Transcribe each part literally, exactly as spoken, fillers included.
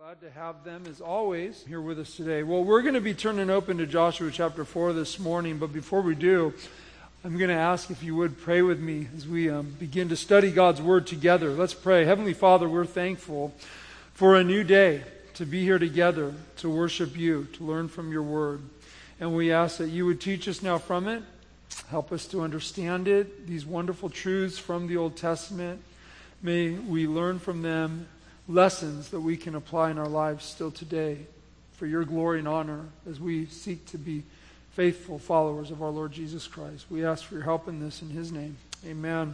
Glad to have them, as always, here with us today. Well, we're going to be turning open to Joshua chapter four this morning, but before we do, I'm going to ask if you would pray with me as we um, begin to study God's Word together. Let's pray. Heavenly Father, we're thankful for a new day to be here together, to worship you, to learn from your Word. And we ask that you would teach us now from it, help us to understand it, these wonderful truths from the Old Testament. May we learn from them lessons that we can apply in our lives still today for your glory and honor as we seek to be faithful followers of our Lord Jesus Christ. We ask for your help in this in his name. Amen.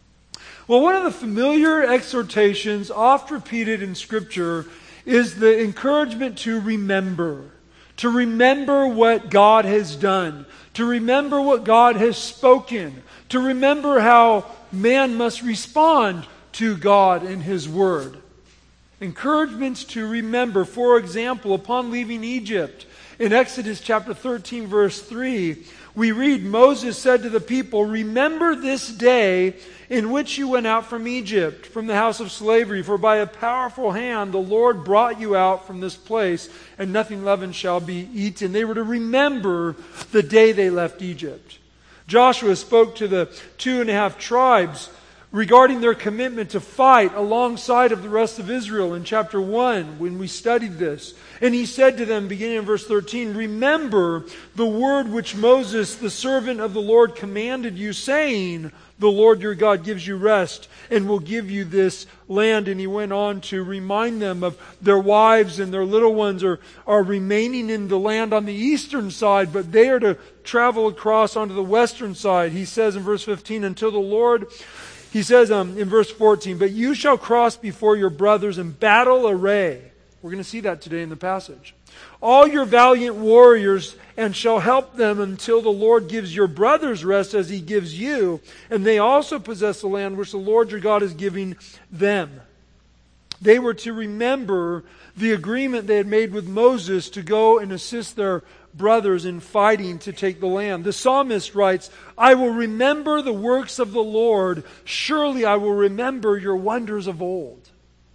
Well, one of the familiar exhortations oft repeated in Scripture is the encouragement to remember. To remember what God has done. To remember what God has spoken. To remember how man must respond to God and his word. Encouragements to remember. For example, upon leaving Egypt, in Exodus chapter thirteen, verse three, we read, Moses said to the people, "Remember this day in which you went out from Egypt, from the house of slavery, for by a powerful hand the Lord brought you out from this place, and nothing leavened shall be eaten." They were to remember the day they left Egypt. Joshua spoke to the two and a half tribes regarding their commitment to fight alongside of the rest of Israel in chapter one when we studied this. And he said to them, beginning in verse thirteen, "Remember the word which Moses, the servant of the Lord, commanded you, saying, the Lord your God gives you rest and will give you this land." And he went on to remind them of their wives and their little ones are, are remaining in the land on the eastern side, but they are to travel across onto the western side. He says in verse fifteen, until the Lord... He says um, in verse fourteen, "But you shall cross before your brothers in battle array." We're going to see that today in the passage. "All your valiant warriors, and shall help them until the Lord gives your brothers rest as he gives you. And they also possess the land which the Lord your God is giving them." They were to remember the agreement they had made with Moses to go and assist their brothers in fighting to take the land. The psalmist writes, "I will remember the works of the Lord. Surely I will remember your wonders of old."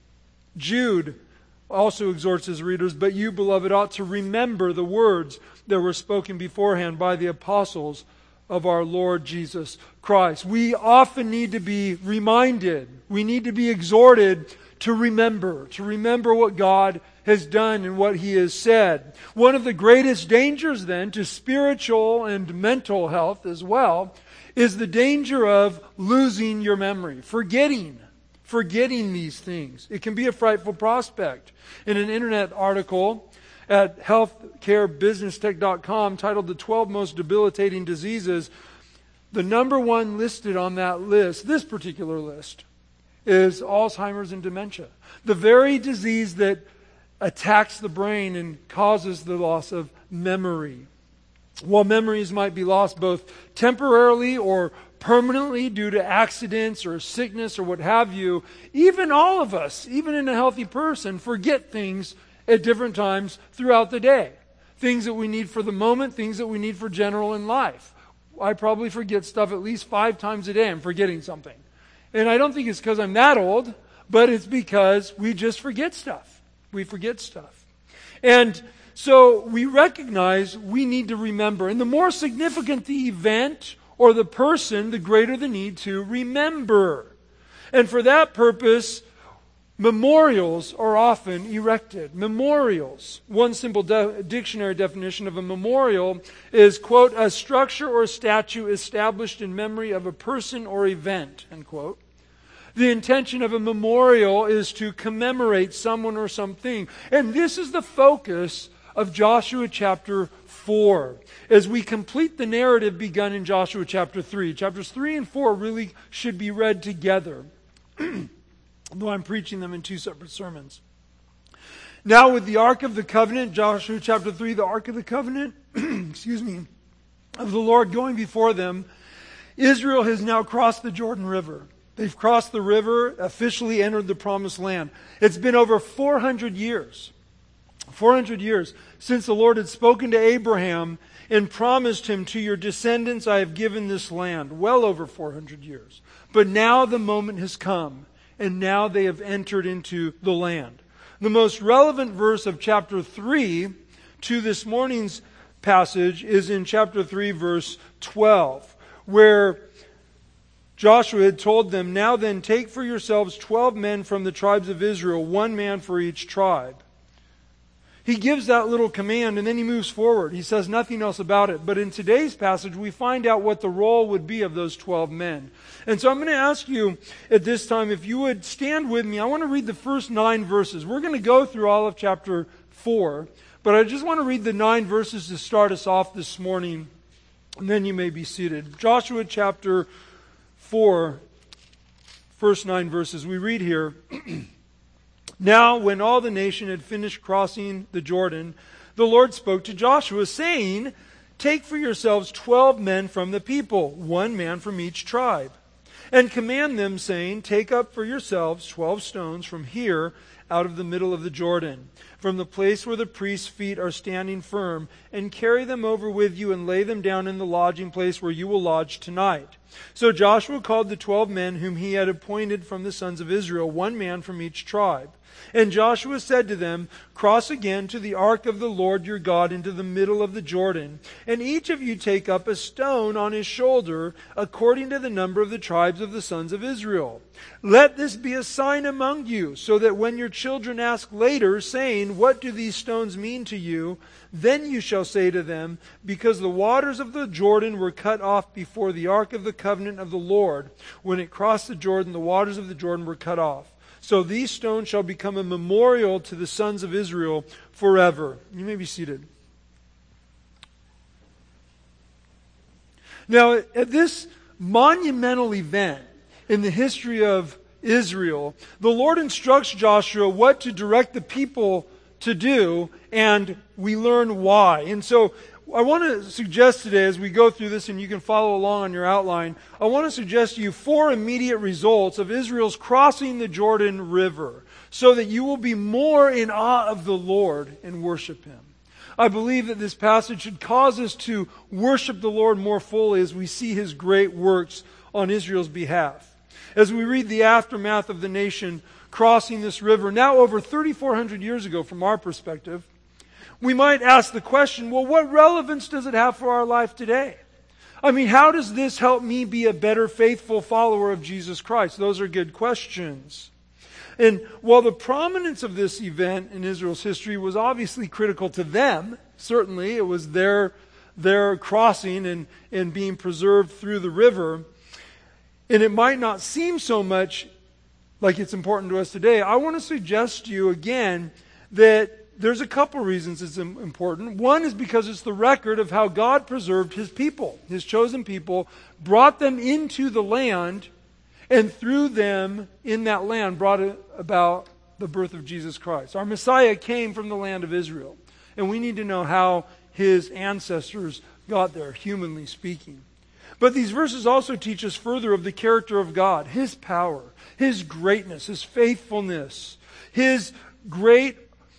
Jude also exhorts his readers, "But you, beloved, ought to remember the words that were spoken beforehand by the apostles of our Lord Jesus Christ." We often need to be reminded. We need to be exhorted to remember. To remember what God has done and what he has said. One of the greatest dangers then to spiritual and mental health as well is the danger of losing your memory, forgetting, forgetting these things. It can be a frightful prospect. In an internet article at health care business tech dot com titled "The twelve Most Debilitating Diseases," the number one listed on that list, this particular list, is Alzheimer's and dementia. The very disease that attacks the brain and causes the loss of memory. While memories might be lost both temporarily or permanently due to accidents or sickness or what have you, even all of us, even in a healthy person, forget things at different times throughout the day. Things that we need for the moment, things that we need for general in life. I probably forget stuff at least five times a day. I'm forgetting something. And I don't think it's because I'm that old, but it's because we just forget stuff. We forget stuff. And so we recognize we need to remember. And the more significant the event or the person, the greater the need to remember. And for that purpose, memorials are often erected. Memorials. One simple de- dictionary definition of a memorial is, quote, "a structure or statue established in memory of a person or event," end quote. The intention of a memorial is to commemorate someone or something. And this is the focus of Joshua chapter four. As we complete the narrative begun in Joshua chapter three. Chapters three and four really should be read together. Though I'm preaching them in two separate sermons. Now with the Ark of the Covenant, Joshua chapter three, the Ark of the Covenant, excuse me, of the Lord going before them, Israel has now crossed the Jordan River. They've crossed the river, officially entered the Promised Land. It's been over four hundred years. four hundred years since the Lord had spoken to Abraham and promised him, "To your descendants I have given this land." Well over four hundred years. But now the moment has come, and now they have entered into the land. The most relevant verse of chapter three to this morning's passage is in chapter three, verse twelve, where Joshua had told them, "Now then, take for yourselves twelve men from the tribes of Israel, one man for each tribe." He gives that little command and then he moves forward. He says nothing else about it. But in today's passage, we find out what the role would be of those twelve men. And so I'm going to ask you at this time, if you would stand with me. I want to read the first nine verses. We're going to go through all of chapter four, but I just want to read the nine verses to start us off this morning, and then you may be seated. Joshua chapter four, first nine verses. We read here, "Now, when all the nation had finished crossing the Jordan, the Lord spoke to Joshua, saying, 'Take for yourselves twelve men from the people, one man from each tribe, and command them, saying, Take up for yourselves twelve stones from here out of the middle of the Jordan, from the place where the priest's feet are standing firm, and carry them over with you and lay them down in the lodging place where you will lodge tonight.' So Joshua called the twelve men whom he had appointed from the sons of Israel, one man from each tribe. And Joshua said to them, 'Cross again to the ark of the Lord your God into the middle of the Jordan, and each of you take up a stone on his shoulder, according to the number of the tribes of the sons of Israel. Let this be a sign among you, so that when your children ask later, saying, What do these stones mean to you? Then you shall say to them, Because the waters of the Jordan were cut off before the ark of the covenant of the Lord. When it crossed the Jordan, the waters of the Jordan were cut off. So these stones shall become a memorial to the sons of Israel forever.'" You may be seated. Now, at this monumental event in the history of Israel, the Lord instructs Joshua what to direct the people to do, and we learn why. And so I want to suggest today, as we go through this, and you can follow along on your outline, I want to suggest to you four immediate results of Israel's crossing the Jordan River, so that you will be more in awe of the Lord and worship Him. I believe that this passage should cause us to worship the Lord more fully as we see His great works on Israel's behalf. As we read the aftermath of the nation crossing this river, now over thirty-four hundred years ago from our perspective, we might ask the question, well, what relevance does it have for our life today? I mean, how does this help me be a better, faithful follower of Jesus Christ? Those are good questions. And while the prominence of this event in Israel's history was obviously critical to them, certainly it was their, their crossing and, and being preserved through the river, and it might not seem so much like it's important to us today, I want to suggest to you again that there's a couple reasons it's important. One is because it's the record of how God preserved His people, His chosen people, brought them into the land, and through them in that land brought about the birth of Jesus Christ. Our Messiah came from the land of Israel, and we need to know how His ancestors got there, humanly speaking. But these verses also teach us further of the character of God, His power, His greatness, His faithfulness, His great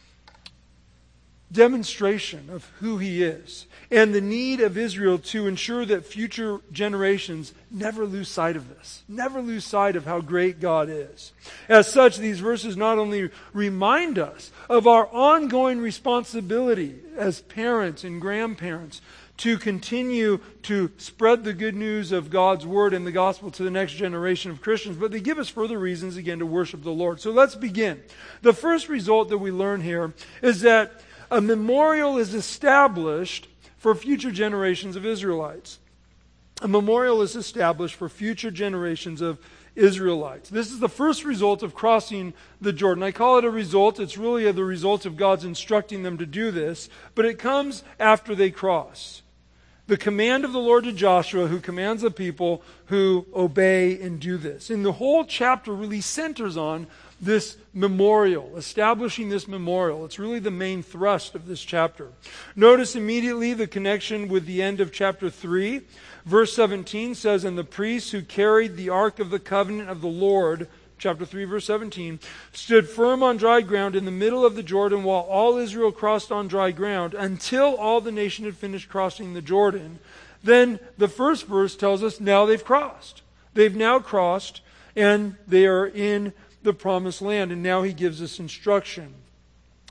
demonstration of who He is, and the need of Israel to ensure that future generations never lose sight of this, never lose sight of how great God is. As such, these verses not only remind us of our ongoing responsibility as parents and grandparents to continue to spread the good news of God's Word and the gospel to the next generation of Christians, but they give us further reasons again to worship the Lord. So let's begin. The first result that we learn here is that a memorial is established for future generations of Israelites. A memorial is established for future generations of Israelites. This is the first result of crossing the Jordan. I call it a result. It's really the result of God's instructing them to do this, but it comes after they cross. The command of the Lord to Joshua, who commands the people who obey and do this. And the whole chapter really centers on this memorial, establishing this memorial. It's really the main thrust of this chapter. Notice immediately the connection with the end of chapter three. Verse seventeen says, "And the priests who carried the ark of the covenant of the Lord," chapter three, verse seventeen, "stood firm on dry ground in the middle of the Jordan while all Israel crossed on dry ground until all the nation had finished crossing the Jordan." Then the first verse tells us now they've crossed. They've now crossed and they are in the promised land, and now He gives us instruction.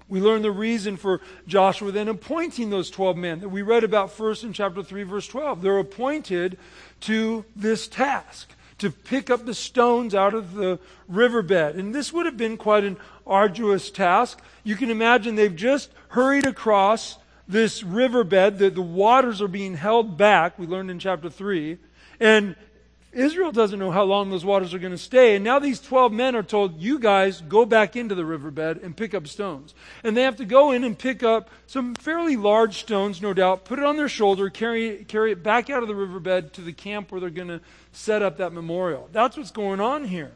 We learn the reason for Joshua then appointing those twelve men that we read about first in chapter three, verse twelve. They're appointed to this task, to pick up the stones out of the riverbed. And this would have been quite an arduous task. You can imagine they've just hurried across this riverbed. The, the waters are being held back, we learned in chapter three. And Israel doesn't know how long those waters are going to stay. And now these twelve men are told, you guys go back into the riverbed and pick up stones. And they have to go in and pick up some fairly large stones, no doubt, put it on their shoulder, carry, carry it back out of the riverbed to the camp where they're going to set up that memorial. That's what's going on here.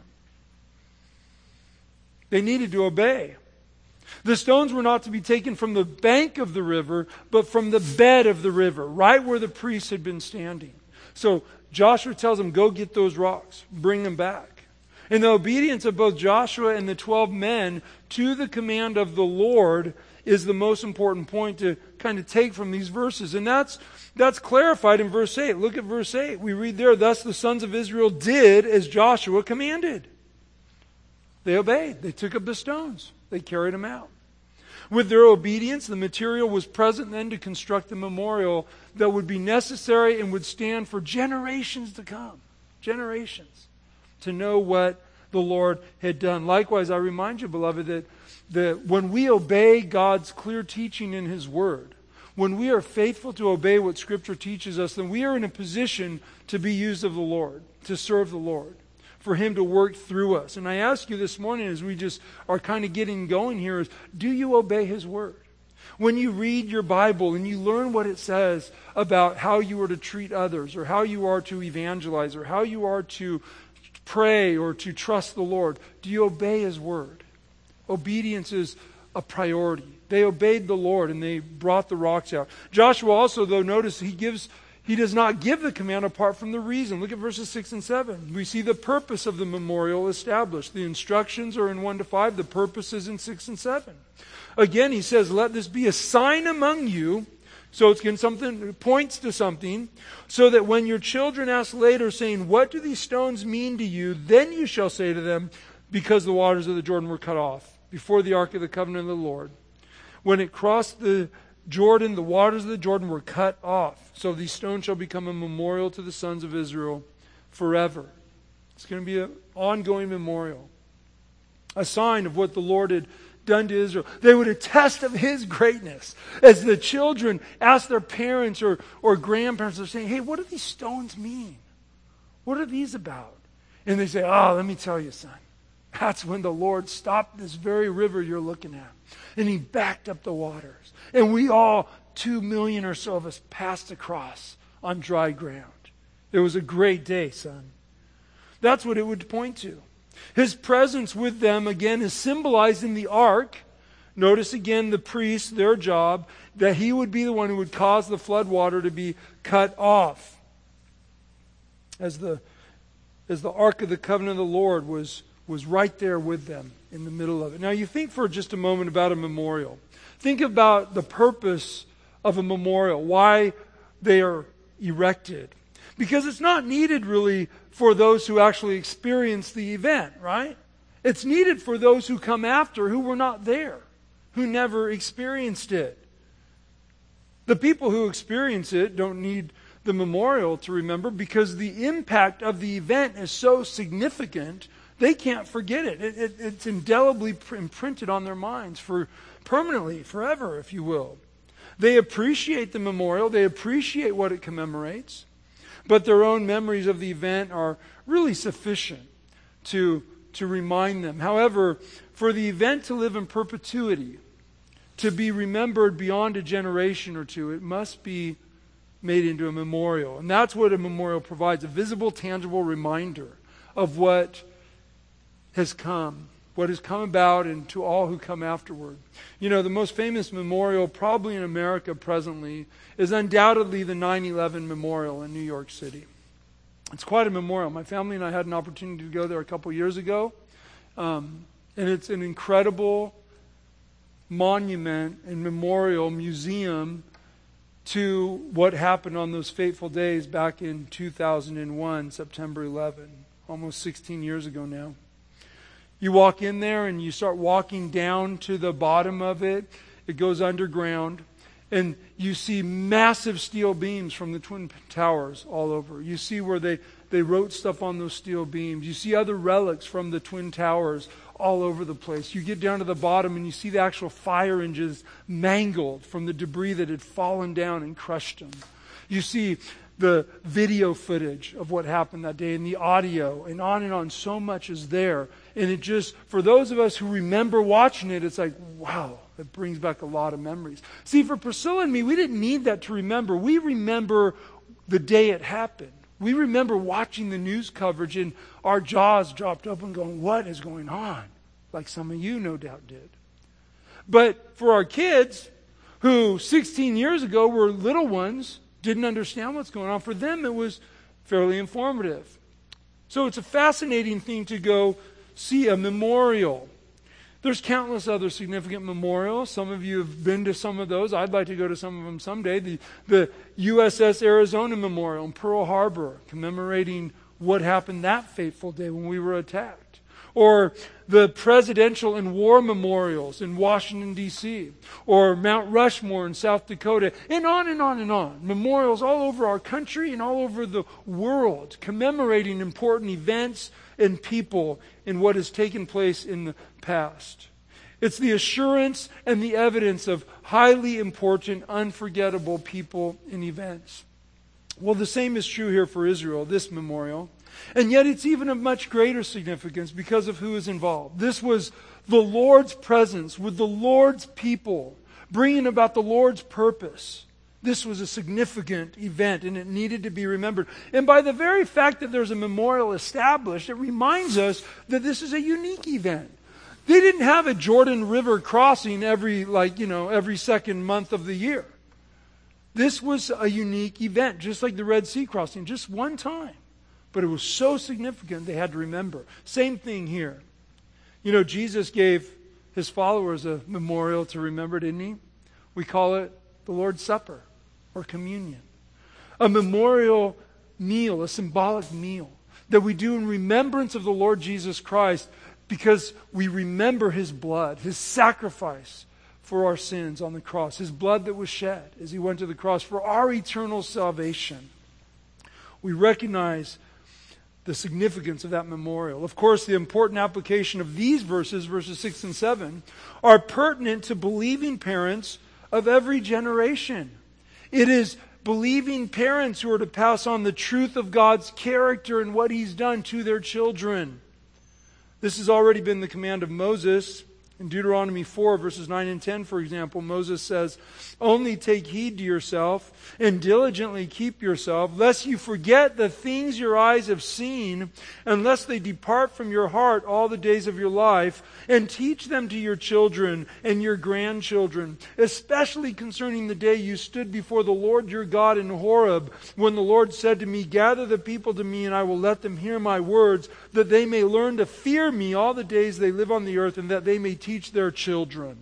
They needed to obey. The stones were not to be taken from the bank of the river, but from the bed of the river, right where the priests had been standing. So Joshua tells them, go get those rocks, bring them back. And the obedience of both Joshua and the twelve men to the command of the Lord is the most important point to kind of take from these verses. And that's that's clarified in verse eight. Look at verse eight. We read there, thus the sons of Israel did as Joshua commanded. They obeyed. They took up the stones. They carried them out. With their obedience, the material was present then to construct the memorial that would be necessary and would stand for generations to come. Generations. To know what the Lord had done. Likewise, I remind you, beloved, that, that when we obey God's clear teaching in His Word, when we are faithful to obey what Scripture teaches us, then we are in a position to be used of the Lord, to serve the Lord, for Him to work through us. And I ask you this morning, as we just are kind of getting going here, is do you obey His Word? When you read your Bible and you learn what it says about how you are to treat others, or how you are to evangelize, or how you are to pray or to trust the Lord, do you obey His Word? Obedience is a priority. They obeyed the Lord and they brought the rocks out. Joshua also, though, notice he gives He does not give the command apart from the reason. Look at verses six and seven. We see the purpose of the memorial established. The instructions are in one to five. The purpose is in six and seven. Again, he says, let this be a sign among you. So it's getting something, it points to something. So that when your children ask later, saying, what do these stones mean to you? Then you shall say to them, because the waters of the Jordan were cut off before the ark of the covenant of the Lord. When it crossed the Jordan, the waters of the Jordan were cut off. So these stones shall become a memorial to the sons of Israel forever. It's going to be an ongoing memorial. A sign of what the Lord had done to Israel. They would attest of His greatness. As the children ask their parents or, or grandparents, they're saying, hey, what do these stones mean? What are these about? And they say, oh, let me tell you, son. That's when the Lord stopped this very river you're looking at. And He backed up the waters. And we all, two million or so of us, passed across on dry ground. It was a great day, son. That's what it would point to. His presence with them, again, is symbolized in the ark. Notice again the priests, their job, that He would be the one who would cause the flood water to be cut off. As the, as the ark of the covenant of the Lord was was right there with them in the middle of it. Now you think for just a moment about a memorial. Think about the purpose of a memorial, why they are erected. Because it's not needed really for those who actually experience the event, right? It's needed for those who come after who were not there, who never experienced it. The people who experience it don't need the memorial to remember because the impact of the event is so significant. They can't forget it. It, it. It's indelibly imprinted on their minds for permanently, forever, if you will. They appreciate the memorial. They appreciate what it commemorates. But their own memories of the event are really sufficient to, to remind them. However, for the event to live in perpetuity, to be remembered beyond a generation or two, it must be made into a memorial. And that's what a memorial provides, a visible, tangible reminder of what has come, what has come about, and to all who come afterward. You know, the most famous memorial probably in America presently is undoubtedly the nine eleven Memorial in New York City. It's quite a memorial. My family and I had an opportunity to go there a couple years ago. Um, and it's an incredible monument and memorial museum to what happened on those fateful days back in two thousand one, September eleventh, almost sixteen years ago now. You walk in there and you start walking down to the bottom of it. It goes underground. And you see massive steel beams from the Twin Towers all over. You see where they, they wrote stuff on those steel beams. You see other relics from the Twin Towers all over the place. You get down to the bottom and you see the actual fire engines mangled from the debris that had fallen down and crushed them. You see the video footage of what happened that day and the audio and on and on. So much is there. And it just, for those of us who remember watching it, it's like, wow, it brings back a lot of memories. See, for Priscilla and me, we didn't need that to remember. We remember the day it happened. We remember watching the news coverage and our jaws dropped open going, what is going on? Like some of you no doubt did. But for our kids, who sixteen years ago were little ones, didn't understand what's going on, for them it was fairly informative. So it's a fascinating thing to go see a memorial. There's countless other significant memorials. Some of you have been to some of those. I'd like to go to some of them someday. The, the U S S Arizona Memorial in Pearl Harbor, commemorating what happened that fateful day when we were attacked. Or the presidential and war memorials in Washington, D C Or Mount Rushmore in South Dakota. And on and on and on. Memorials all over our country and all over the world, commemorating important events and people in what has taken place in the past. It's the assurance and the evidence of highly important, unforgettable people and events. Well, the same is true here for Israel, this memorial. And yet it's even of much greater significance because of who is involved. This was the Lord's presence with the Lord's people, bringing about the Lord's purpose. This was a significant event and it needed to be remembered. And by the very fact that there's a memorial established, it reminds us that this is a unique event. They didn't have a Jordan River crossing every, like, you know, every second month of the year. This was a unique event, just like the Red Sea crossing, just one time. But it was so significant they had to remember. Same thing here. You know, Jesus gave his followers a memorial to remember, didn't he? We call it the Lord's Supper or communion. A memorial meal, a symbolic meal that we do in remembrance of the Lord Jesus Christ because we remember his blood, his sacrifice for our sins on the cross, his blood that was shed as he went to the cross for our eternal salvation. We recognize the significance of that memorial. Of course, the important application of these verses, verses six and seven, are pertinent to believing parents of every generation. It is believing parents who are to pass on the truth of God's character and what he's done to their children. This has already been the command of Moses. In Deuteronomy four, verses nine and ten, for example, Moses says, "Only take heed to yourself and diligently keep yourself, lest you forget the things your eyes have seen, and lest they depart from your heart all the days of your life, and teach them to your children and your grandchildren, especially concerning the day you stood before the Lord your God in Horeb, when the Lord said to me, 'Gather the people to me, and I will let them hear my words, that they may learn to fear me all the days they live on the earth, and that they may teach their children.'"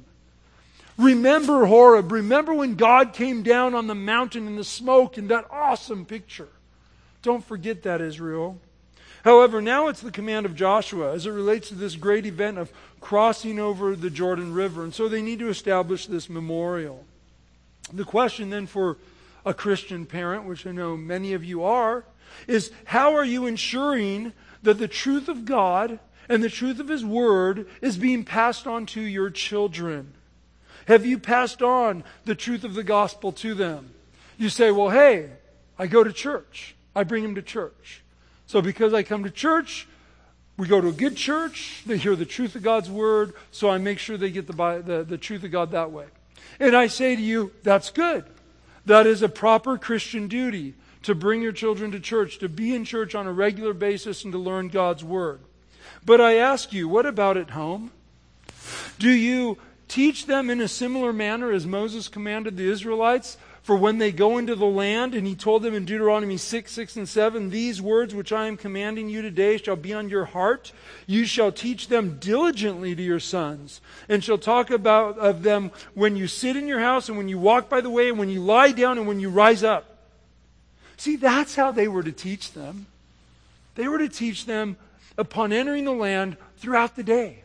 Remember Horeb. Remember when God came down on the mountain in the smoke in that awesome picture. Don't forget that, Israel. However, now it's the command of Joshua as it relates to this great event of crossing over the Jordan River. And so they need to establish this memorial. The question then for a Christian parent, which I know many of you are, is how are you ensuring that the truth of God and the truth of his word is being passed on to your children? Have you passed on the truth of the gospel to them? You say, well, hey, I go to church. I bring them to church. So because I come to church, we go to a good church, they hear the truth of God's word, so I make sure they get the, the, the truth of God that way. And I say to you, that's good. That is a proper Christian duty, to bring your children to church, to be in church on a regular basis and to learn God's word. But I ask you, what about at home? Do you teach them in a similar manner as Moses commanded the Israelites for when they go into the land? And he told them in Deuteronomy six, six and seven, "These words which I am commanding you today shall be on your heart. You shall teach them diligently to your sons, and shall talk about of them when you sit in your house, and when you walk by the way, and when you lie down, and when you rise up." See, that's how they were to teach them. They were to teach them upon entering the land throughout the day.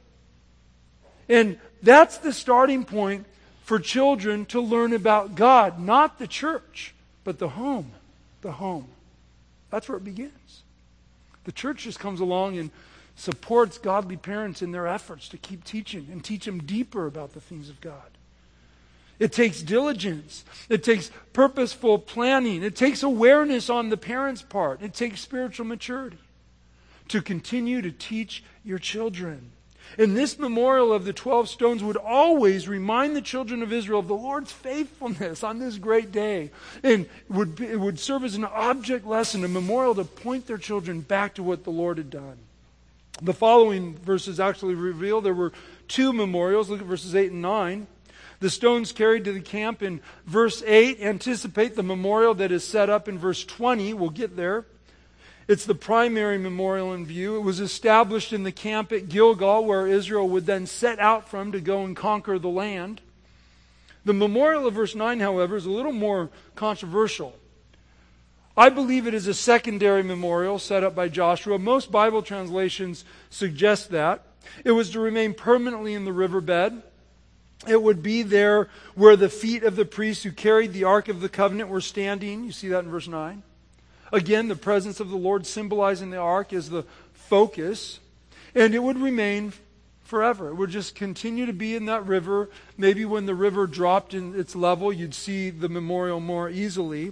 And that's the starting point for children to learn about God, not the church, but the home. The home. That's where it begins. The church just comes along and supports godly parents in their efforts to keep teaching and teach them deeper about the things of God. It takes diligence. It takes purposeful planning. It takes awareness on the parents' part. It takes spiritual maturity to continue to teach your children. And this memorial of the twelve stones would always remind the children of Israel of the Lord's faithfulness on this great day. And would be, it would serve as an object lesson, a memorial to point their children back to what the Lord had done. The following verses actually reveal there were two memorials. Look at verses eight and nine. The stones carried to the camp in verse eight anticipate the memorial that is set up in verse twenty. We'll get there. It's the primary memorial in view. It was established in the camp at Gilgal, where Israel would then set out from to go and conquer the land. The memorial of verse nine, however, is a little more controversial. I believe it is a secondary memorial set up by Joshua. Most Bible translations suggest that. It was to remain permanently in the riverbed. It would be there where the feet of the priests who carried the Ark of the Covenant were standing. You see that in verse nine. Again, the presence of the Lord symbolizing the ark is the focus. And it would remain forever. It would just continue to be in that river. Maybe when the river dropped in its level, you'd see the memorial more easily.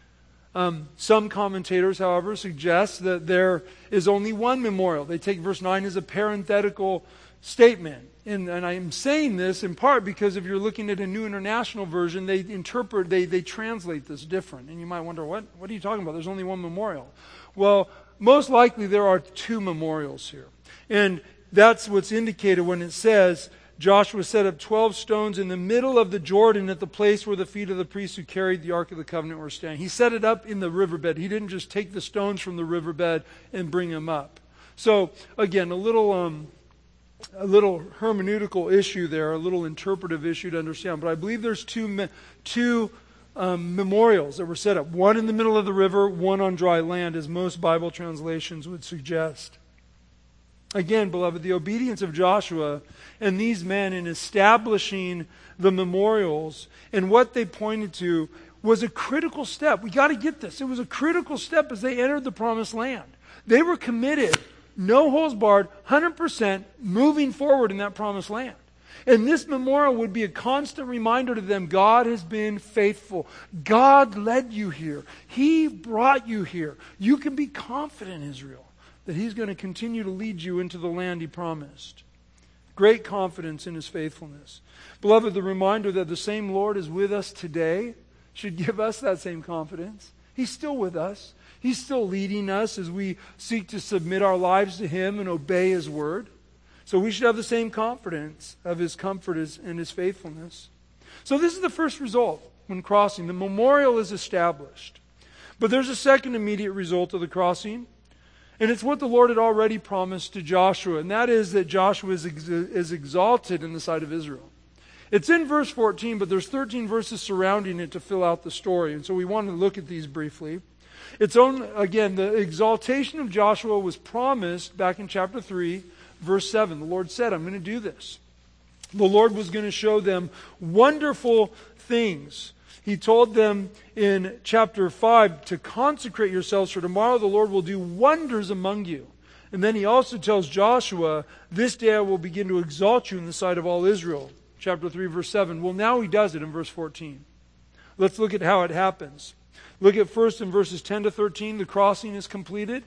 Um, some commentators, however, suggest that there is only one memorial. They take verse nine as a parenthetical statement. And, and I'm saying this in part because if you're looking at a New International Version, they interpret, they, they translate this different. And you might wonder, what, what are you talking about? There's only one memorial. Well, most likely there are two memorials here. And that's what's indicated when it says, Joshua set up twelve stones in the middle of the Jordan at the place where the feet of the priests who carried the Ark of the Covenant were standing. He set it up in the riverbed. He didn't just take the stones from the riverbed and bring them up. So, again, a little... Um, A little hermeneutical issue there, a little interpretive issue to understand. But I believe there's two me- two um, memorials that were set up. One in the middle of the river, one on dry land, as most Bible translations would suggest. Again, beloved, the obedience of Joshua and these men in establishing the memorials and what they pointed to was a critical step. We got to get this. It was a critical step as they entered the promised land. They were committed, no holes barred, one hundred percent moving forward in that promised land. And this memorial would be a constant reminder to them, God has been faithful. God led you here. He brought you here. You can be confident, Israel, that He's going to continue to lead you into the land He promised. Great confidence in His faithfulness. Beloved, the reminder that the same Lord is with us today should give us that same confidence. He's still with us. He's still leading us as we seek to submit our lives to Him and obey His word. So we should have the same confidence of His comfort and His faithfulness. So this is the first result when crossing. The memorial is established. But there's a second immediate result of the crossing. And it's what the Lord had already promised to Joshua. And that is that Joshua is, ex- is exalted in the sight of Israel. It's in verse fourteen, but there's thirteen verses surrounding it to fill out the story. And so we want to look at these briefly. It's on, again, the exaltation of Joshua was promised back in chapter three, verse seven. The Lord said, I'm going to do this. The Lord was going to show them wonderful things. He told them in chapter five to consecrate yourselves, for tomorrow the Lord will do wonders among you. And then He also tells Joshua, this day I will begin to exalt you in the sight of all Israel. Chapter three, verse seven. Well, now He does it in verse fourteen. Let's look at how it happens. Look at first in verses ten to thirteen, the crossing is completed.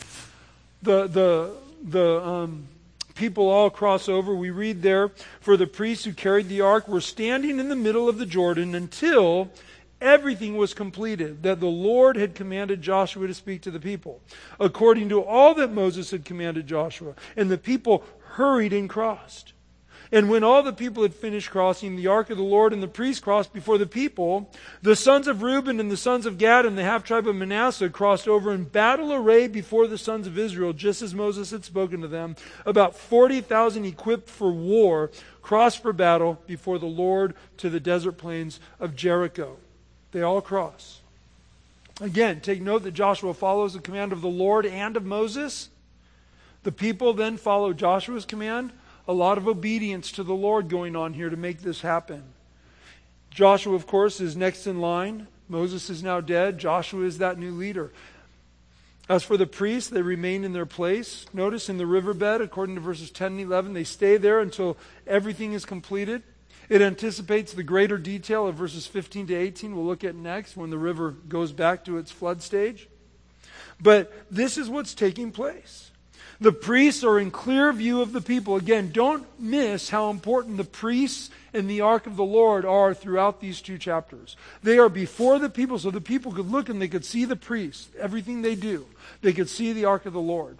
The the the um, people all cross over. We read there, for the priests who carried the ark were standing in the middle of the Jordan until everything was completed that the Lord had commanded Joshua to speak to the people, according to all that Moses had commanded Joshua. And the people hurried and crossed. And when all the people had finished crossing, the ark of the Lord and the priests crossed before the people. The sons of Reuben and the sons of Gad and the half-tribe of Manasseh crossed over in battle array before the sons of Israel, just as Moses had spoken to them. About forty thousand equipped for war crossed for battle before the Lord to the desert plains of Jericho. They all cross. Again, take note that Joshua follows the command of the Lord and of Moses. The people then follow Joshua's command. A lot of obedience to the Lord going on here to make this happen. Joshua, of course, is next in line. Moses is now dead. Joshua is that new leader. As for the priests, they remain in their place. Notice in the riverbed, according to verses ten and eleven, they stay there until everything is completed. It anticipates the greater detail of verses fifteen to eighteen we'll look at next when the river goes back to its flood stage. But this is what's taking place. The priests are in clear view of the people. Again, don't miss how important the priests and the ark of the Lord are throughout these two chapters. They are before the people, so the people could look and they could see the priests, everything they do. They could see the ark of the Lord.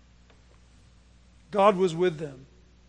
God was with them.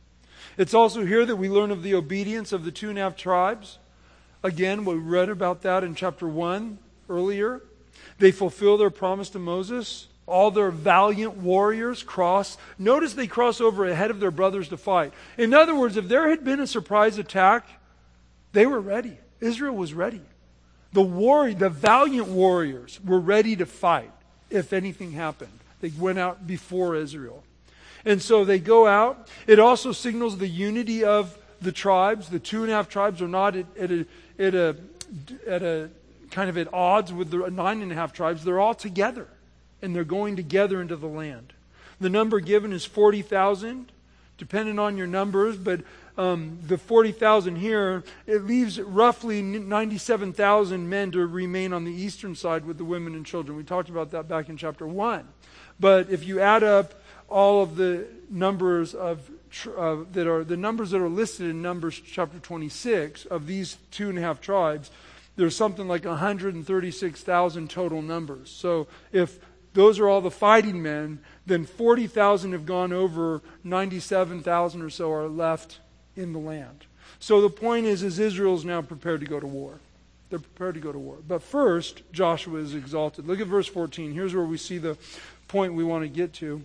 It's also here that we learn of the obedience of the two and a half tribes. Again, we read about that in chapter one earlier. They fulfill their promise to Moses. All their valiant warriors cross. Notice they cross over ahead of their brothers to fight. In other words, if there had been a surprise attack, they were ready. Israel was ready. The war, the valiant warriors were ready to fight if anything happened. They went out before Israel. And so they go out. It also signals the unity of the tribes. The two and a half tribes are not at, at, a, at, a, at a kind of at odds with the nine and a half tribes. They're all together. And they're going together into the land. The number given is forty thousand, depending on your numbers, but um, the forty thousand here, it leaves roughly ninety-seven thousand men to remain on the eastern side with the women and children. We talked about that back in chapter one. But if you add up all of the numbers of uh, that are the numbers that are listed in Numbers chapter twenty-six of these two and a half tribes, there's something like one hundred thirty-six thousand total numbers. So if those are all the fighting men, then forty thousand have gone over, ninety-seven thousand or so are left in the land. So the point is, is Israel's now prepared to go to war. They're prepared to go to war. But first, Joshua is exalted. Look at verse fourteen. Here's where we see the point we want to get to.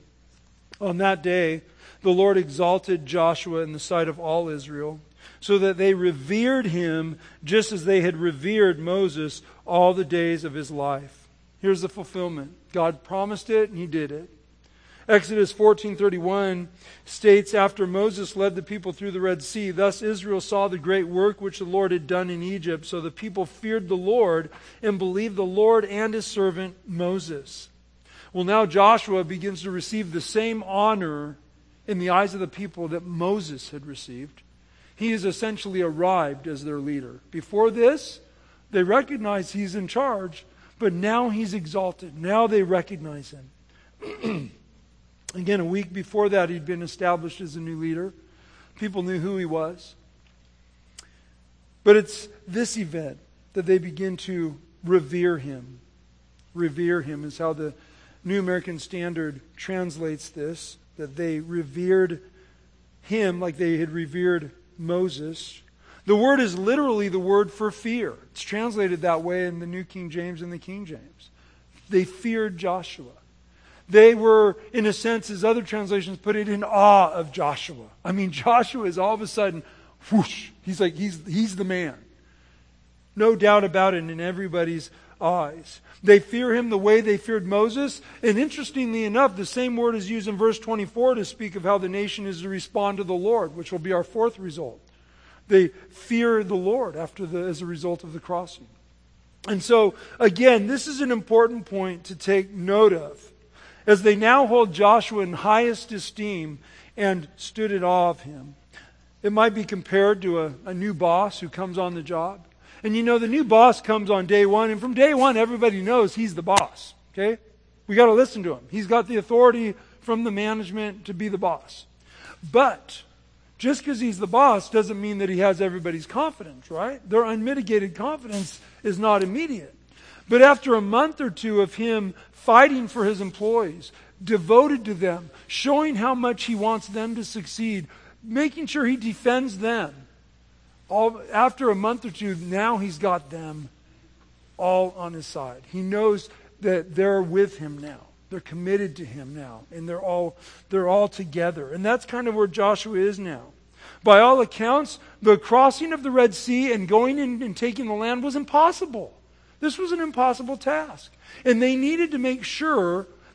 On that day, the Lord exalted Joshua in the sight of all Israel, so that they revered him just as they had revered Moses all the days of his life. Here's the fulfillment. God promised it, and he did it. Exodus fourteen thirty-one states, after Moses led the people through the Red Sea, thus Israel saw the great work which the Lord had done in Egypt. So the people feared the Lord and believed the Lord and his servant Moses. Well, now Joshua begins to receive the same honor in the eyes of the people that Moses had received. He has essentially arrived as their leader. Before this, they recognize he's in charge, but now he's exalted. Now they recognize him. Again, a week before that, he'd been established as a new leader. People knew who he was. But it's this event that they begin to revere him. Revere him is how the New American Standard translates this, that they revered him like they had revered Moses. The word is literally the word for fear. It's translated that way in the New King James and the King James. They feared Joshua. They were, in a sense, as other translations put it, in awe of Joshua. I mean, Joshua is all of a sudden, whoosh, he's like, he's, he's the man. No doubt about it in everybody's eyes. They fear him the way they feared Moses. And interestingly enough, the same word is used in verse twenty-four to speak of how the nation is to respond to the Lord, which will be our fourth result. They fear the Lord after the, as a result of the crossing. And so, again, this is an important point to take note of. As they now hold Joshua in highest esteem and stood in awe of him. It might be compared to a, a new boss who comes on the job. And you know, the new boss comes on day one, and from day one, everybody knows he's the boss. Okay? We got to listen to him. He's got the authority from the management to be the boss. But just because he's the boss doesn't mean that he has everybody's confidence, right? Their unmitigated confidence is not immediate. But after a month or two of him fighting for his employees, devoted to them, showing how much he wants them to succeed, making sure he defends them, all, after a month or two, now he's got them all on his side. He knows that they're with him now. They're committed to him now. And they're all they're all together. And that's kind of where Joshua is now. By all accounts, the crossing of the Red Sea and going in and taking the land was impossible. This was an impossible task. And they needed to make sure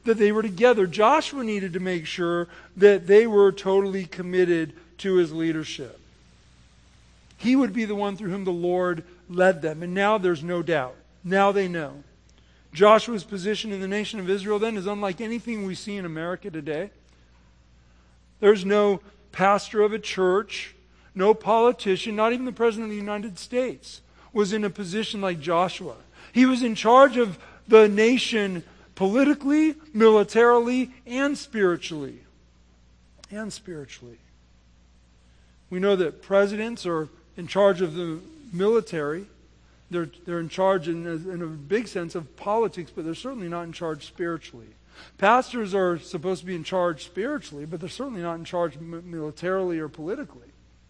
that they were together. Joshua needed to make sure that they were totally committed to his leadership. He would be the one through whom the Lord led them. And now there's no doubt. Now they know. Joshua's position in the nation of Israel then is unlike anything we see in America today. There's no pastor of a church, no politician, not even the President of the United States was in a position like Joshua. He was in charge of the nation politically, militarily, and spiritually. And spiritually. We know that presidents are in charge of the military. They're, they're in charge in a, in a big sense of politics, but they're certainly not in charge spiritually. Pastors are supposed to be in charge spiritually, but they're certainly not in charge militarily or politically.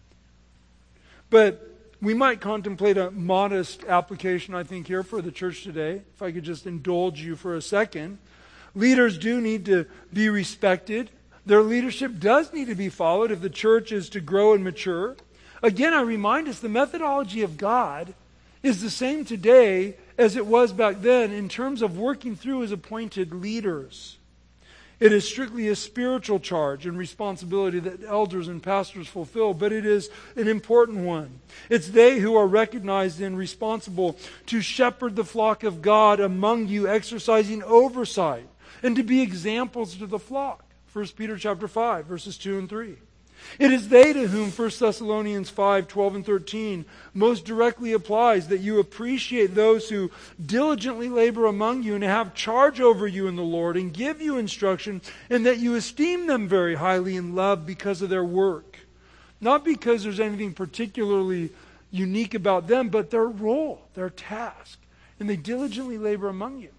But we might contemplate a modest application, I think, here for the church today. If I could just indulge you for a second. Leaders do need to be respected. Their leadership does need to be followed if the church is to grow and mature. Again, I remind us the methodology of God is the same today as it was back then in terms of working through His appointed leaders. It is strictly a spiritual charge and responsibility that elders and pastors fulfill, but it is an important one. It's they who are recognized and responsible to shepherd the flock of God among you, exercising oversight, and to be examples to the flock. First Peter chapter five, verses two and three. It is they to whom First Thessalonians five, twelve and thirteen most directly applies, that you appreciate those who diligently labor among you and have charge over you in the Lord and give you instruction, and that you esteem them very highly in love because of their work. Not because there's anything particularly unique about them, but their role, their task. And they diligently labor among you.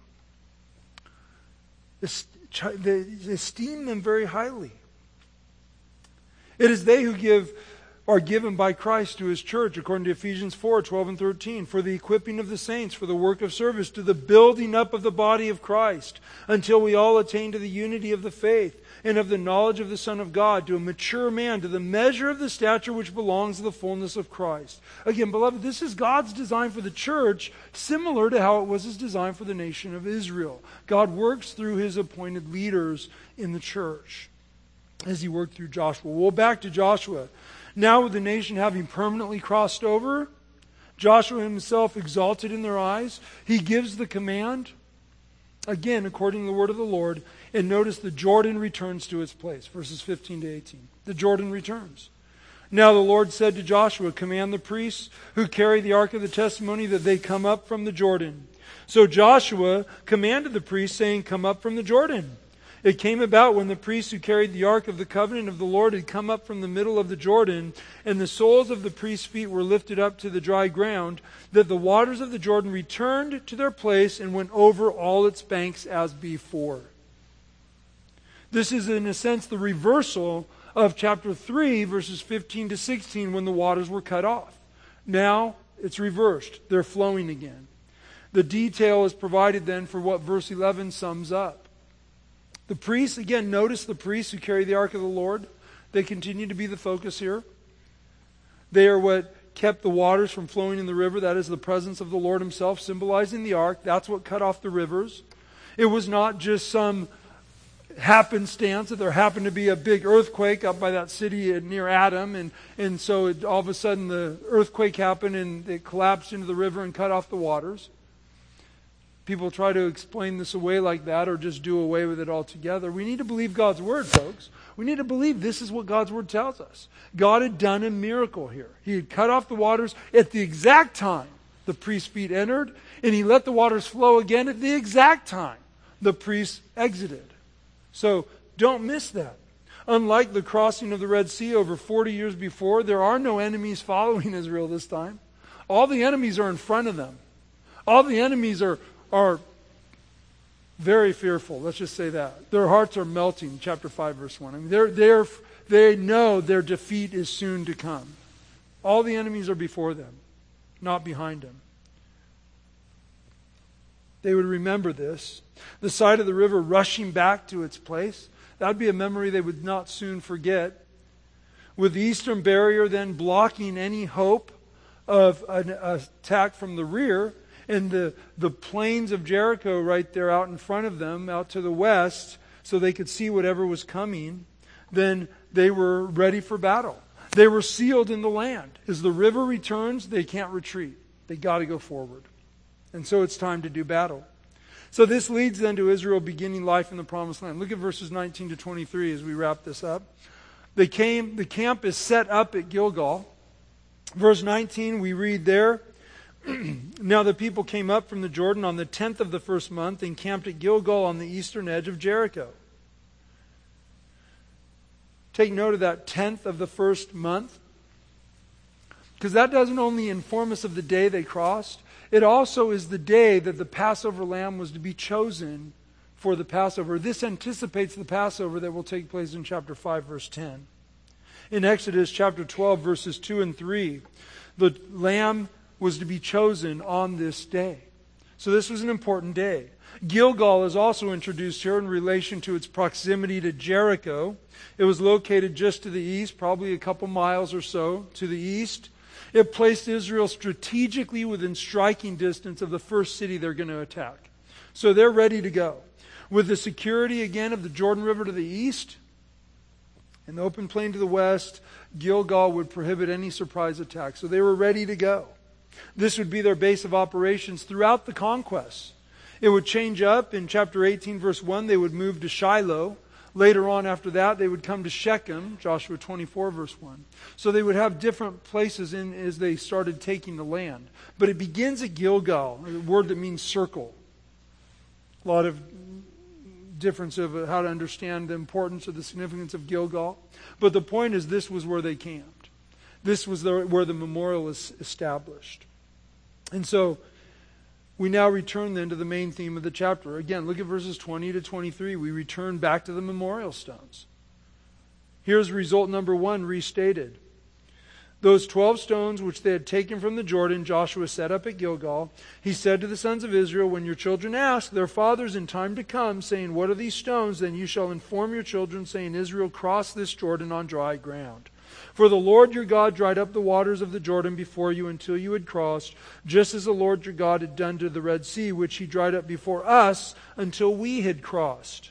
Esteem them very highly. It is they who give are given by Christ to His church, according to Ephesians four, twelve and thirteen, for the equipping of the saints, for the work of service, to the building up of the body of Christ, until we all attain to the unity of the faith and of the knowledge of the Son of God, to a mature man, to the measure of the stature which belongs to the fullness of Christ. Again, beloved, this is God's design for the church, similar to how it was His design for the nation of Israel. God works through His appointed leaders in the church, as He worked through Joshua. Well, back to Joshua. Now with the nation having permanently crossed over, Joshua himself exalted in their eyes, he gives the command, again, according to the word of the Lord, and notice the Jordan returns to its place, verses fifteen to eighteen. The Jordan returns. Now the Lord said to Joshua, command the priests who carry the ark of the testimony that they come up from the Jordan. So Joshua commanded the priests, saying, come up from the Jordan. It came about when the priests who carried the ark of the covenant of the Lord had come up from the middle of the Jordan, and the soles of the priests' feet were lifted up to the dry ground, that the waters of the Jordan returned to their place and went over all its banks as before. This is, in a sense, the reversal of chapter three, verses fifteen to sixteen, when the waters were cut off. Now it's reversed. They're flowing again. The detail is provided then for what verse eleven sums up. The priests, again, notice the priests who carry the ark of the Lord. They continue to be the focus here. They are what kept the waters from flowing in the river. That is the presence of the Lord Himself, symbolizing the ark. That's what cut off the rivers. It was not just some happenstance that there happened to be a big earthquake up by that city near Adam, and, and so it, all of a sudden the earthquake happened and it collapsed into the river and cut off the waters. People try to explain this away like that or just do away with it altogether. We need to believe God's Word, folks. We need to believe this is what God's Word tells us. God had done a miracle here. He had cut off the waters at the exact time the priest's feet entered, and He let the waters flow again at the exact time the priests exited. So don't miss that. Unlike the crossing of the Red Sea over forty years before, there are no enemies following Israel this time. All the enemies are in front of them. All the enemies are are very fearful. Let's just say that. Their hearts are melting, chapter five, verse one. I mean, they're, they're, they know their defeat is soon to come. All the enemies are before them, not behind them. They would remember this. The side of the river rushing back to its place, that would be a memory they would not soon forget. With the eastern barrier then blocking any hope of an attack from the rear, and the, the plains of Jericho right there out in front of them, out to the west, so they could see whatever was coming, then they were ready for battle. They were sealed in the land. As the river returns, they can't retreat. They got to go forward. And so it's time to do battle. So this leads then to Israel beginning life in the promised land. Look at verses nineteen to twenty-three as we wrap this up. They came, the camp is set up at Gilgal. Verse nineteen, we read there, now the people came up from the Jordan on the tenth of the first month and camped at Gilgal on the eastern edge of Jericho. Take note of that tenth of the first month, because that doesn't only inform us of the day they crossed, it also is the day that the Passover lamb was to be chosen for the Passover. This anticipates the Passover that will take place in chapter five, verse ten. In Exodus chapter twelve, verses two and three, the lamb was to be chosen on this day. So this was an important day. Gilgal is also introduced here in relation to its proximity to Jericho. It was located just to the east, probably a couple miles or so to the east. It placed Israel strategically within striking distance of the first city they're going to attack. So they're ready to go. With the security, again, of the Jordan River to the east and the open plain to the west, Gilgal would prohibit any surprise attack. So they were ready to go. This would be their base of operations throughout the conquest. It would change up. In chapter eighteen, verse one, they would move to Shiloh. Later on after that, they would come to Shechem, Joshua twenty-four, verse one. So they would have different places in as they started taking the land. But it begins at Gilgal, a word that means circle. A lot of difference of how to understand the importance or the significance of Gilgal. But the point is, this was where they camped. This was the, where the memorial is established. And so we now return then to the main theme of the chapter. Again, look at verses twenty to twenty-three. We return back to the memorial stones. Here's result number one restated. Those twelve stones which they had taken from the Jordan, Joshua set up at Gilgal. He said to the sons of Israel, when your children ask their fathers in time to come, saying, what are these stones? Then you shall inform your children, saying, Israel crossed this Jordan on dry ground. For the Lord your God dried up the waters of the Jordan before you until you had crossed, just as the Lord your God had done to the Red Sea, which he dried up before us until we had crossed.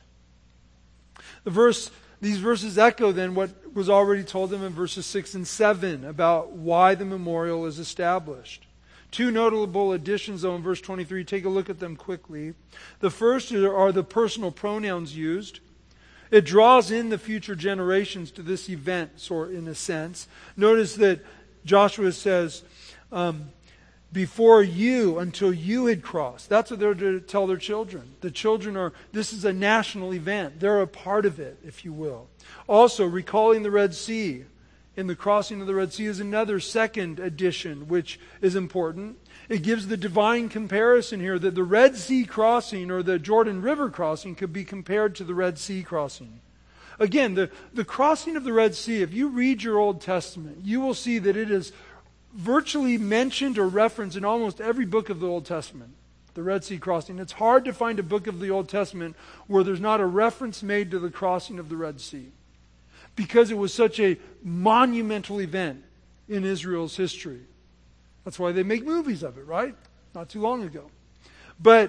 The verse, these verses echo then what was already told them in verses six and seven about why the memorial is established. Two notable additions though in verse twenty-three. Take a look at them quickly. The first are the personal pronouns used. It draws in the future generations to this event, sort in a sense. Notice that Joshua says, um, before you, until you had crossed. That's what they're to tell their children. The children are, this is a national event. They're a part of it, if you will. Also, recalling the Red Sea. In the crossing of the Red Sea is another second addition, which is important. It gives the divine comparison here that the Red Sea crossing or the Jordan River crossing could be compared to the Red Sea crossing. Again, the, the crossing of the Red Sea, if you read your Old Testament, you will see that it is virtually mentioned or referenced in almost every book of the Old Testament. The Red Sea crossing. It's hard to find a book of the Old Testament where there's not a reference made to the crossing of the Red Sea. Because it was such a monumental event in Israel's history. That's why they make movies of it, right? Not too long ago. But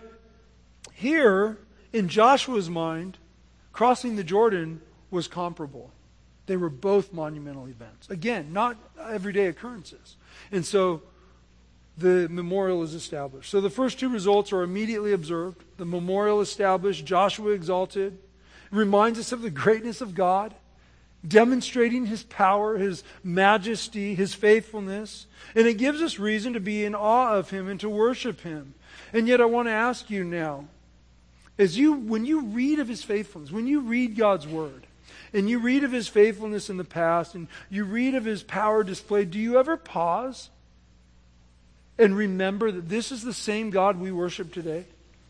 here, in Joshua's mind, crossing the Jordan was comparable. They were both monumental events. Again, not everyday occurrences. And so the memorial is established. So the first two results are immediately observed. The memorial established, Joshua exalted. It reminds us of the greatness of God, demonstrating his power, his majesty, his faithfulness. And it gives us reason to be in awe of him and to worship him. And yet I want to ask you now, as you, when you read of his faithfulness, when you read God's word, and you read of his faithfulness in the past, and you read of his power displayed, do you ever pause and remember that this is the same God we worship today?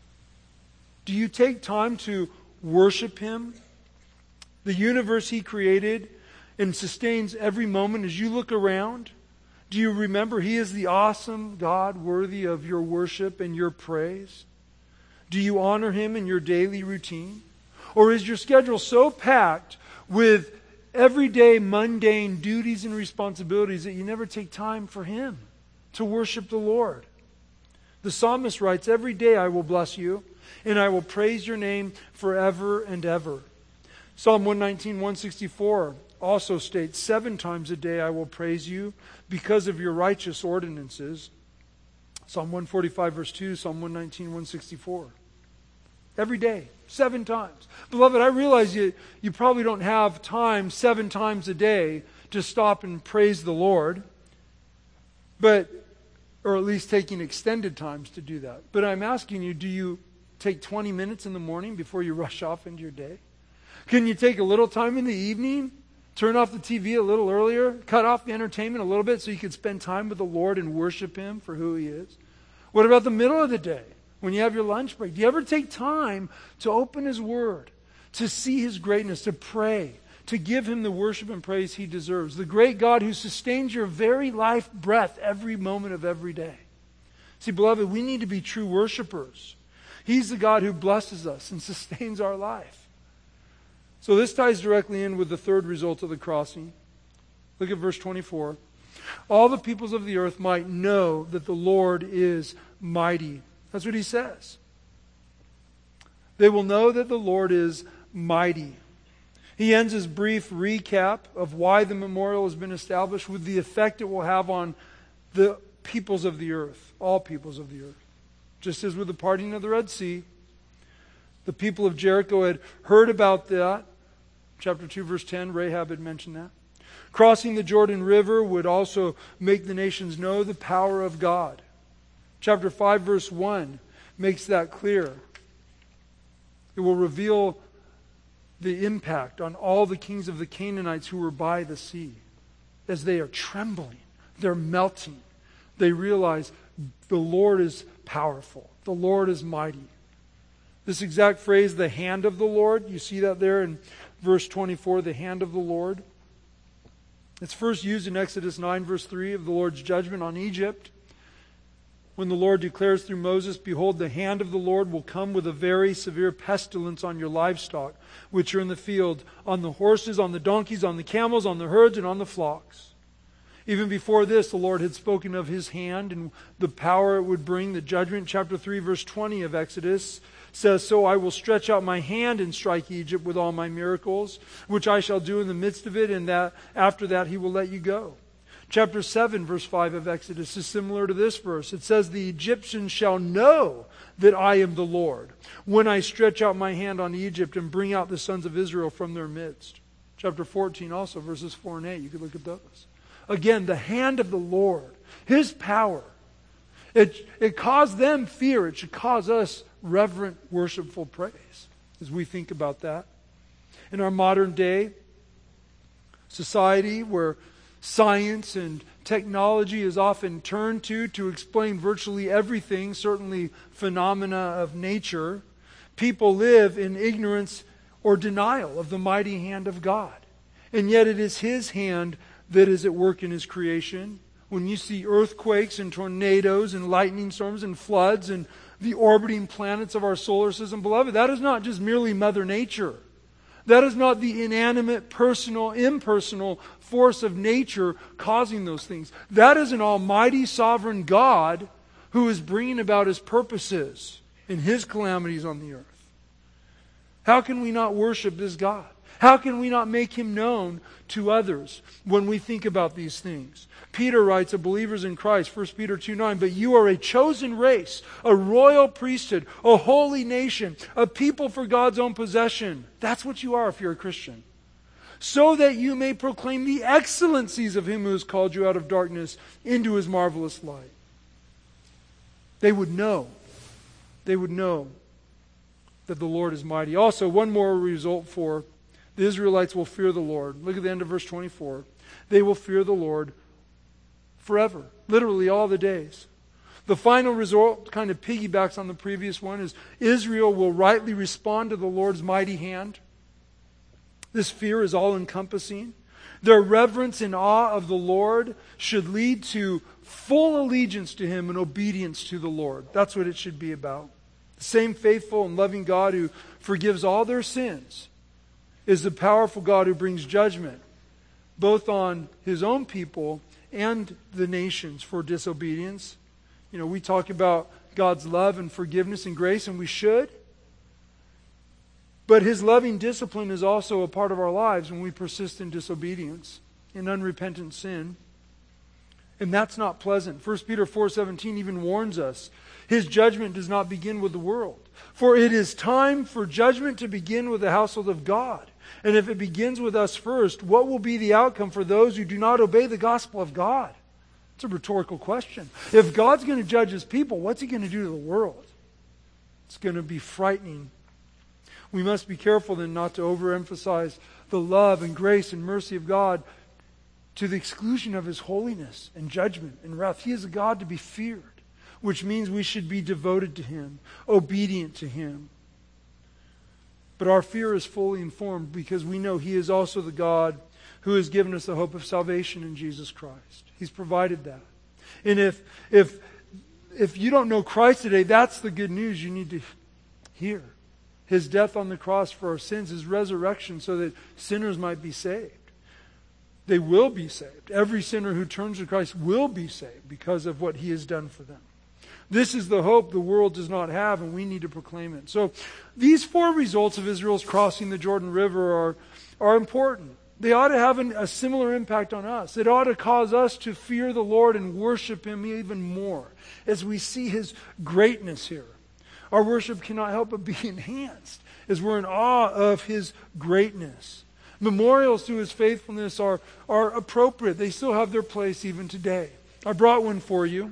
Do you take time to worship him? The universe he created and sustains every moment as you look around. Do you remember he is the awesome God worthy of your worship and your praise? Do you honor him in your daily routine? Or is your schedule so packed with everyday mundane duties and responsibilities that you never take time for him to worship the Lord? The psalmist writes, every day I will bless you, and I will praise your name forever and ever. Psalm one nineteen, one sixty-four also states, seven times a day I will praise you because of your righteous ordinances. Psalm one forty-five, verse two, Psalm one nineteen, one sixty-four. Every day, seven times. Beloved, I realize you, you probably don't have time seven times a day to stop and praise the Lord, but or at least taking extended times to do that. But I'm asking you, do you take twenty minutes in the morning before you rush off into your day? Can you take a little time in the evening? Turn off the T V a little earlier? Cut off the entertainment a little bit so you can spend time with the Lord and worship Him for who He is? What about the middle of the day? When you have your lunch break, do you ever take time to open His Word, to see His greatness, to pray, to give Him the worship and praise He deserves? The great God who sustains your very life breath every moment of every day. See, beloved, we need to be true worshipers. He's the God who blesses us and sustains our life. So this ties directly in with the third result of the crossing. Look at verse twenty-four. All the peoples of the earth might know that the Lord is mighty. That's what he says. They will know that the Lord is mighty. He ends his brief recap of why the memorial has been established with the effect it will have on the peoples of the earth, all peoples of the earth. Just as with the parting of the Red Sea, the people of Jericho had heard about that. Chapter two, verse ten, Rahab had mentioned that. Crossing the Jordan River would also make the nations know the power of God. Chapter five, verse one makes that clear. It will reveal the impact on all the kings of the Canaanites who were by the sea. As they are trembling, they're melting. They realize the Lord is powerful. The Lord is mighty. This exact phrase, the hand of the Lord, you see that there in verse twenty-four, the hand of the Lord. It's first used in Exodus nine, verse three, of the Lord's judgment on Egypt. When the Lord declares through Moses, behold, the hand of the Lord will come with a very severe pestilence on your livestock, which are in the field, on the horses, on the donkeys, on the camels, on the herds, and on the flocks. Even before this, the Lord had spoken of His hand and the power it would bring, the judgment. Chapter three, verse twenty of Exodus says, so I will stretch out my hand and strike Egypt with all my miracles, which I shall do in the midst of it, and that after that He will let you go. Chapter seven, verse five of Exodus is similar to this verse. It says, the Egyptians shall know that I am the Lord when I stretch out my hand on Egypt and bring out the sons of Israel from their midst. Chapter fourteen also, verses four and eight. You could look at those. Again, the hand of the Lord, His power. It, it caused them fear. It should cause us reverent, worshipful praise as we think about that. In our modern day society where science and technology is often turned to to explain virtually everything, certainly phenomena of nature, people live in ignorance or denial of the mighty hand of God. And yet it is His hand that is at work in His creation. When you see earthquakes and tornadoes and lightning storms and floods and the orbiting planets of our solar system, beloved, that is not just merely Mother Nature. That is not the inanimate, personal, impersonal force of nature causing those things. That is an almighty, sovereign God who is bringing about His purposes in His calamities on the earth. How can we not worship this God? How can we not make Him known to others when we think about these things? Peter writes of believers in Christ, First Peter two nine, but you are a chosen race, a royal priesthood, a holy nation, a people for God's own possession. That's what you are if you're a Christian. So that you may proclaim the excellencies of Him who has called you out of darkness into His marvelous light. They would know. They would know that the Lord is mighty. Also, one more result for the Israelites will fear the Lord. Look at the end of verse twenty-four. They will fear the Lord forever. Literally all the days. The final result kind of piggybacks on the previous one is Israel will rightly respond to the Lord's mighty hand. This fear is all-encompassing. Their reverence and awe of the Lord should lead to full allegiance to Him and obedience to the Lord. That's what it should be about. The same faithful and loving God who forgives all their sins is the powerful God who brings judgment both on His own people and the nations for disobedience. You know, we talk about God's love and forgiveness and grace, and we should. But His loving discipline is also a part of our lives when we persist in disobedience, in unrepentant sin. And that's not pleasant. First Peter four seventeen even warns us, His judgment does not begin with the world. For it is time for judgment to begin with the household of God. And if it begins with us first, what will be the outcome for those who do not obey the gospel of God? It's a rhetorical question. If God's going to judge His people, what's He going to do to the world? It's going to be frightening. We must be careful then not to overemphasize the love and grace and mercy of God to the exclusion of His holiness and judgment and wrath. He is a God to be feared, which means we should be devoted to Him, obedient to Him. But our fear is fully informed because we know He is also the God who has given us the hope of salvation in Jesus Christ. He's provided that. And if if if you don't know Christ today, that's the good news you need to hear. His death on the cross for our sins, His resurrection so that sinners might be saved. They will be saved. Every sinner who turns to Christ will be saved because of what He has done for them. This is the hope the world does not have, and we need to proclaim it. So these four results of Israel's crossing the Jordan River are, are important. They ought to have an, a similar impact on us. It ought to cause us to fear the Lord and worship Him even more as we see His greatness here. Our worship cannot help but be enhanced as we're in awe of His greatness. Memorials to His faithfulness are, are appropriate. They still have their place even today. I brought one for you.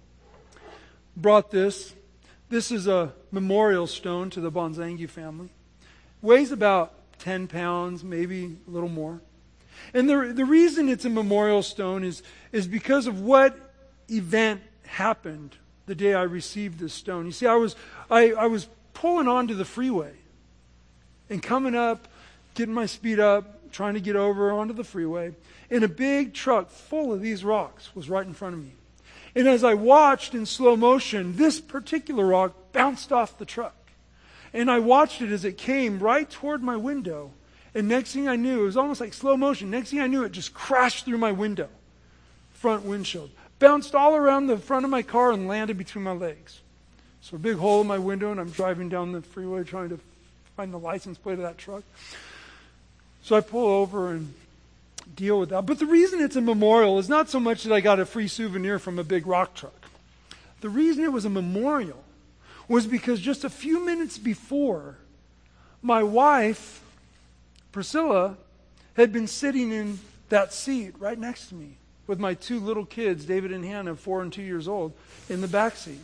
Brought this. This is a memorial stone to the Bonzangi family. Weighs about ten pounds, maybe a little more. And the, the reason it's a memorial stone is, is because of what event happened the day I received this stone. You see, I was I, I was pulling onto the freeway and coming up, getting my speed up, trying to get over onto the freeway, and a big truck full of these rocks was right in front of me. And as I watched in slow motion, this particular rock bounced off the truck. And I watched it as it came right toward my window. And next thing I knew, it was almost like slow motion. Next thing I knew, it just crashed through my window, front windshield. Bounced all around the front of my car and landed between my legs. So a big hole in my window, and I'm driving down the freeway trying to find the license plate of that truck. So I pull over and deal with that. But the reason it's a memorial is not so much that I got a free souvenir from a big rock truck. The reason it was a memorial was because just a few minutes before, my wife, Priscilla, had been sitting in that seat right next to me with my two little kids, David and Hannah, four and two years old, in the back seat.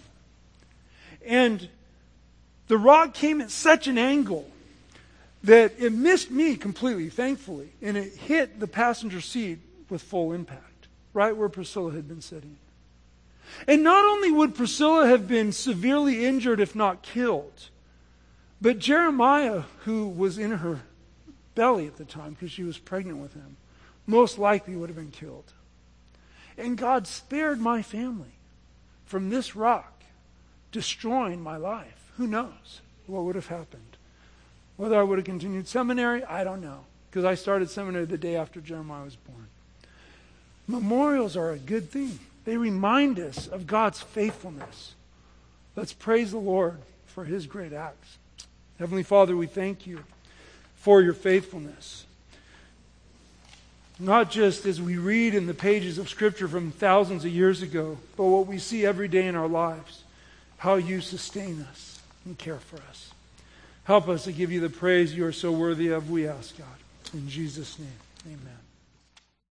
And the rock came at such an angle that it missed me completely, thankfully, and it hit the passenger seat with full impact, right where Priscilla had been sitting. And not only would Priscilla have been severely injured, if not killed, but Jeremiah, who was in her belly at the time because she was pregnant with him, most likely would have been killed. And God spared my family from this rock destroying my life. Who knows what would have happened? Whether I would have continued seminary, I don't know. Because I started seminary the day after Jeremiah was born. Memorials are a good thing. They remind us of God's faithfulness. Let's praise the Lord for His great acts. Heavenly Father, we thank You for Your faithfulness. Not just as we read in the pages of Scripture from thousands of years ago, but what we see every day in our lives. How You sustain us and care for us. Help us to give You the praise You are so worthy of, we ask, God. In Jesus' name, amen.